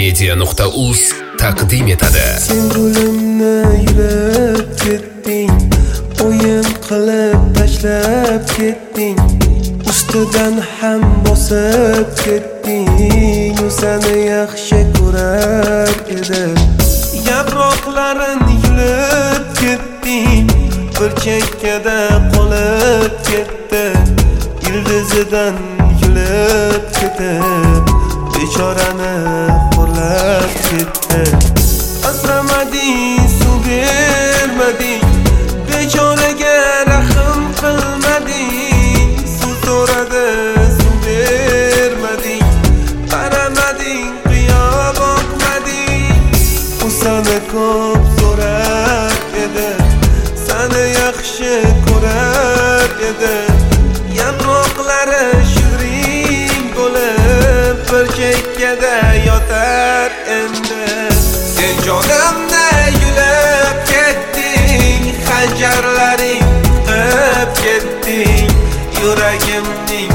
bestmedia.uz taqdim etadi. Sen yo'limni yurib ketding, o'yin qilib tashlab ketding, ustidan ham bosib ketding. U seni yaxshi ko'rar edi, yaproqlarin yulib ketding, bir chekkada qolib ketdi, ildizidan yulib ketib, bechorani xo'rlab ketdi. Asramading, suv bermading, bechoraga rahm qilmading. Suv so'radi, suv bermading, qaramading, qiyo boqmading. U seni ko'p so'rar edi, seni yaxshi ko'rar edi. Yaproqlari shudring bo'lib bir chekkada yotar endi. Sen jonimni yulib ketding, xanjarlaring o'qib ketding, yuragimning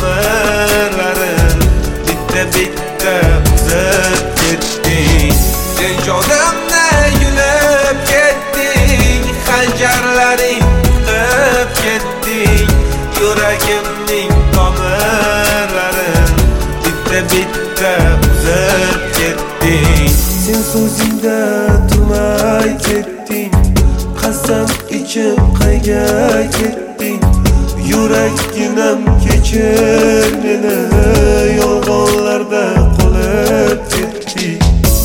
tomirlarin bitta-bitta uzib ketding. Sen jonimni yulib ketding, xanjarlaring o'qib ketding, yuragimning tomirlarin bitta-bitta uzib ketding. Sen so'zingda turmay ketding, qasam ichib qayga ketding. Yuragginam kechir meni, yolg'onlarda qolib ketding.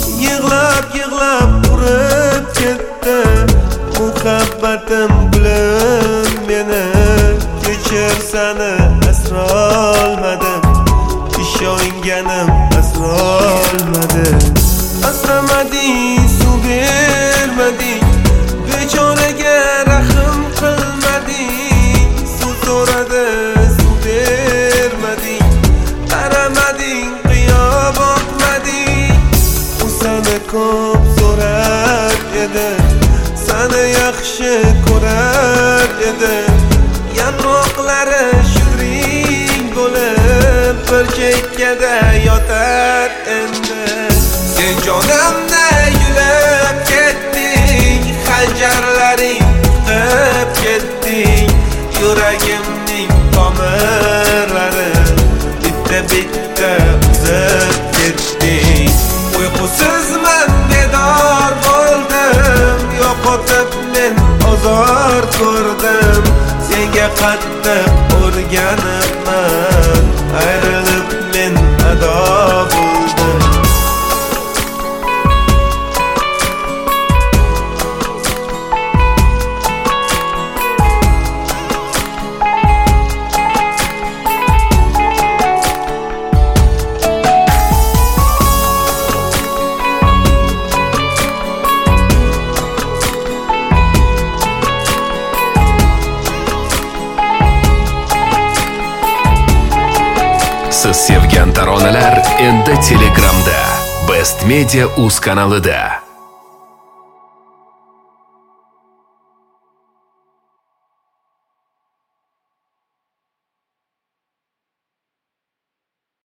Yig'lab urib ketdi muhabbatim gulim meni. Kechir, seni asrolmadim, ishonganim asrolmadim. Asramading, suv bermading, bechoraga rahm qilmading. Suv so'radi, suv bermading, qaramading, qiyo boqmading. U seni ko'p so'rar edi, seni yaxshi ko'rar edi. Yaproqlari shudring bo'lib bir chekkada yotar endi. Sen jonimni yulib ketding, xanjarlaring o'qib ketding, yuragimning tomirlarin bitta-bitta uzib ketding. Uyqusizman, bedor bo'ldim, yo'qotib men ozor ko'rdim. Senga qattiq o'rganibman, ayrilib men ado bo'ldim. Siz sevgan taronalar endi Telegramda, bestmedia.uz kanalida.